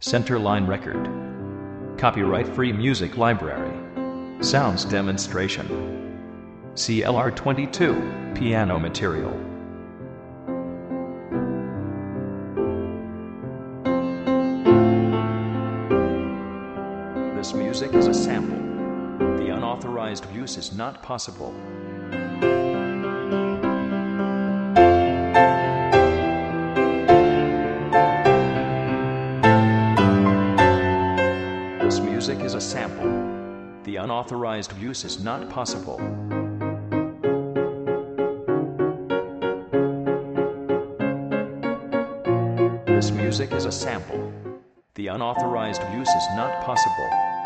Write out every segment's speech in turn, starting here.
Centerline Record. Copyright-free music library. Sounds demonstration. CLR22 piano material. This music is a sample. The unauthorized use is not possible. This music is a sample. The unauthorized use is not possible. This music is a sample. The unauthorized use is not possible.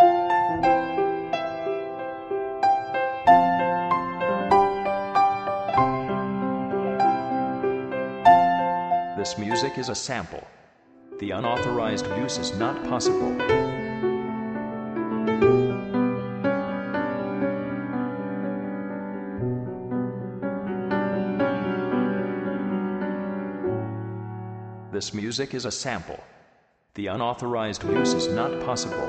This music is a sample. The unauthorized use is not possible. This music is a sample. The unauthorized use is not possible.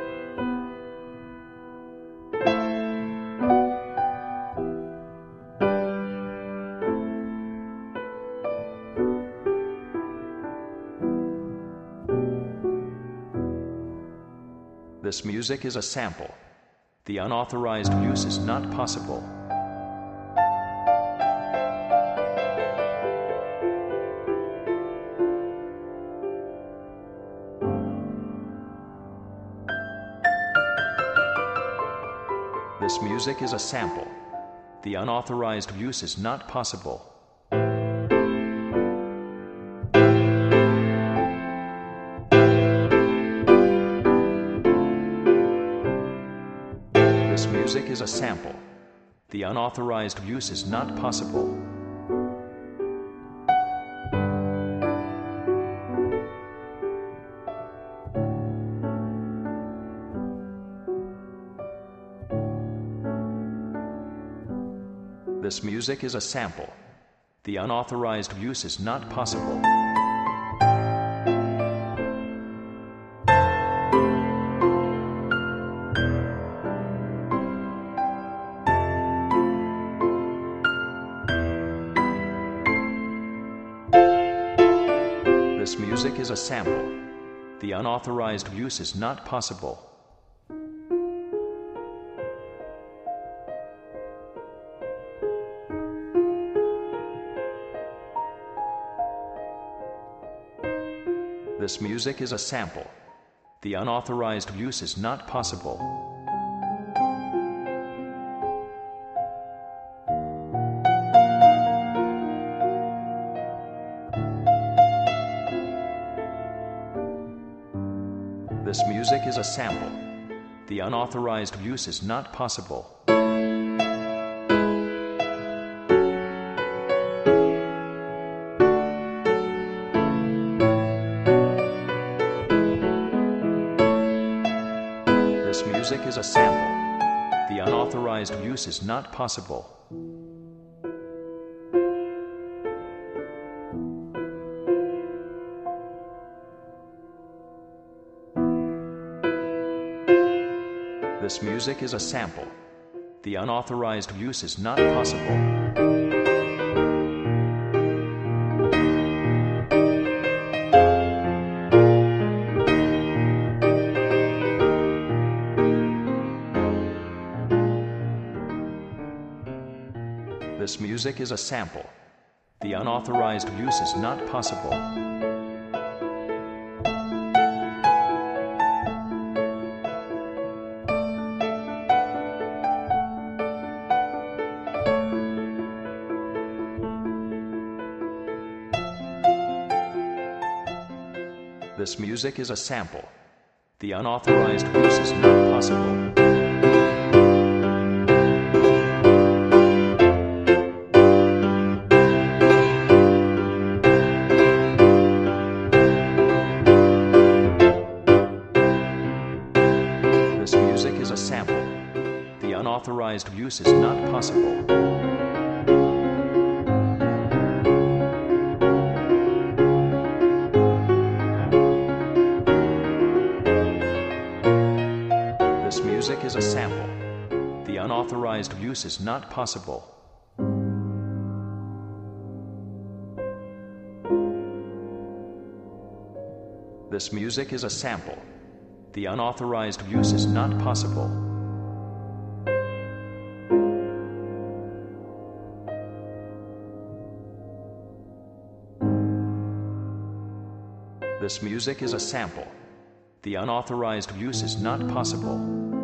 This music is a sample. The unauthorized use is not possible. This music is a sample. The unauthorized use is not possible. This music is a sample. The unauthorized use is not possible. This music is a sample. The unauthorized use is not possible. This music is a sample. The unauthorized use is not possible. This music is a sample. The unauthorized use is not possible. This music is a sample. The unauthorized use is not possible. This music is a sample. The unauthorized use is not possible. This music is a sample. The unauthorized use is not possible. This music is a sample. The unauthorized use is not possible. This music is a sample. The unauthorized use is not possible. This music is a sample. The unauthorized use is not possible. music is a sample. The unauthorized use is not possible. This music is a sample. The unauthorized use is not possible. This music is a sample. The unauthorized use is not possible.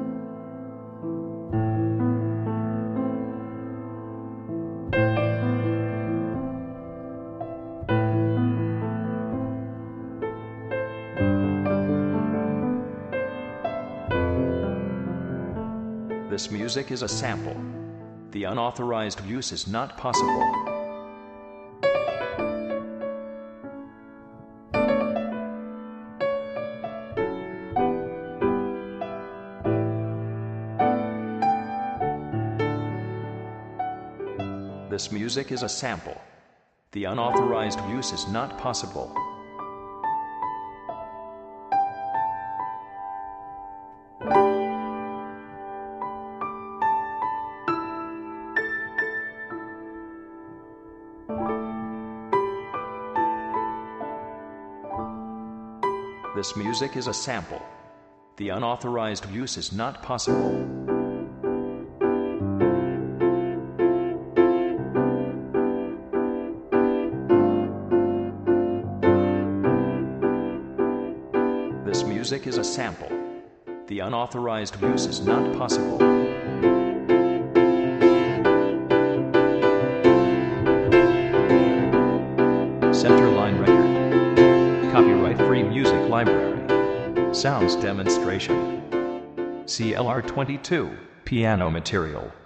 This music is a sample. The unauthorized use is not possible. This music is a sample. The unauthorized use is not possible. This music is a sample. The unauthorized use is not possible. This music is a sample. The unauthorized use is not possible. Centerline Record. Copyright-free music library. Sounds demonstration. CLR 22, piano material.